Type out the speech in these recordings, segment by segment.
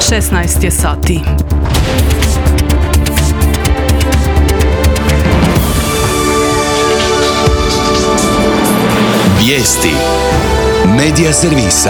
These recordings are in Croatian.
16 je sati. Vijesti Medija servisa.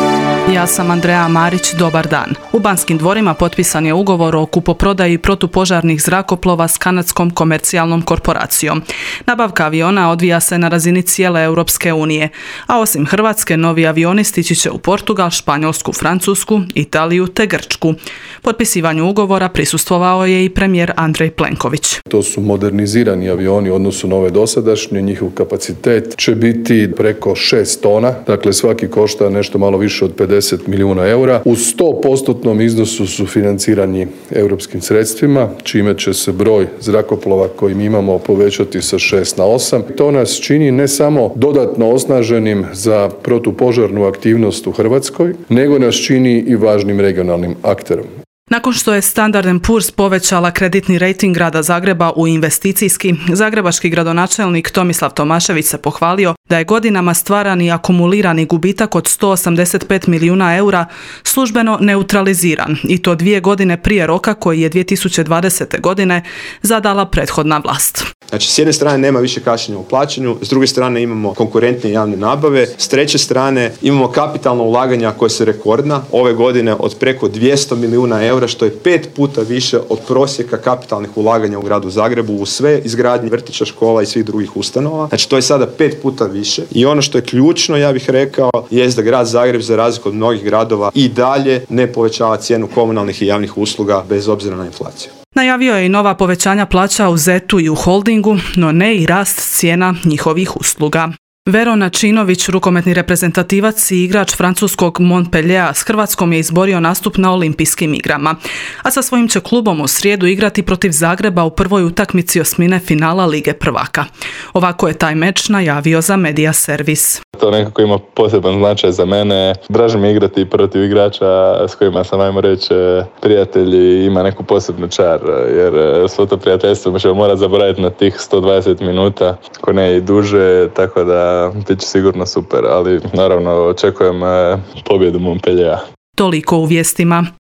Ja sam Andreja Marić, dobar dan. U Banskim dvorima potpisan je ugovor o kupoprodaji protupožarnih zrakoplova s kanadskom komercijalnom korporacijom. Nabavka aviona odvija se na razini cijele Europske unije, a osim Hrvatske, novi avioni stići će u Portugal, Španjolsku, Francusku, Italiju te Grčku. Potpisivanju ugovora prisustvovao je i premijer Andrej Plenković. To su modernizirani avioni u odnosu na ove dosadašnje, njihov kapacitet će biti preko 6 tona, dakle svaki košta nešto malo više od 50 milijuna eura. U 100% iznosu su financirani europskim sredstvima, čime će se broj zrakoplova koji mi imamo povećati sa 6 na 8. To nas čini ne samo dodatno osnaženim za protupožarnu aktivnost u Hrvatskoj, nego nas čini i važnim regionalnim akterom. Nakon što je Standard & Poor's povećala kreditni rejting grada Zagreba u investicijski, zagrebački gradonačelnik Tomislav Tomašević se pohvalio da je godinama stvaran i akumulirani gubitak od 185 milijuna eura službeno neutraliziran, i to 2 godine prije roka koji je 2020. godine zadala prethodna vlast. Znači, s jedne strane nema više kašnjenja u plaćanju, s druge strane imamo konkurentne javne nabave, s treće strane imamo kapitalna ulaganja koja su rekordna, ove godine od preko 200 milijuna eura, što je 5 puta više od prosjeka kapitalnih ulaganja u gradu Zagrebu u sve izgradnje vrtića, škola i svih drugih ustanova. Znači, to je sada 5 puta više. I ono što je ključno, ja bih rekao, jest da grad Zagreb, za razliku od mnogih gradova, i dalje ne povećava cijenu komunalnih i javnih usluga bez obzira na inflaciju. Najavio je i nova povećanja plaća u ZET-u i u holdingu, no ne i rast cijena njihovih usluga. Vero Načinović, rukometni reprezentativac i igrač francuskog Montpelliera, s Hrvatskom je izborio nastup na Olimpijskim igrama, a sa svojim će klubom u srijedu igrati protiv Zagreba u prvoj utakmici osmine finala Lige prvaka. Ovako je taj meč najavio za Medija servis. To nekako ima poseban značaj za mene. Draže mi igrati protiv igrača s kojima sam, ajmo reći, prijatelji, ima neku posebnu čar, jer svo to prijateljstvo ćemo morati zaboraviti na tih 120 minuta, ako ne i duže, tako da bit će sigurno super, ali naravno očekujem pobjedu Montpelliera. Toliko u vijestima.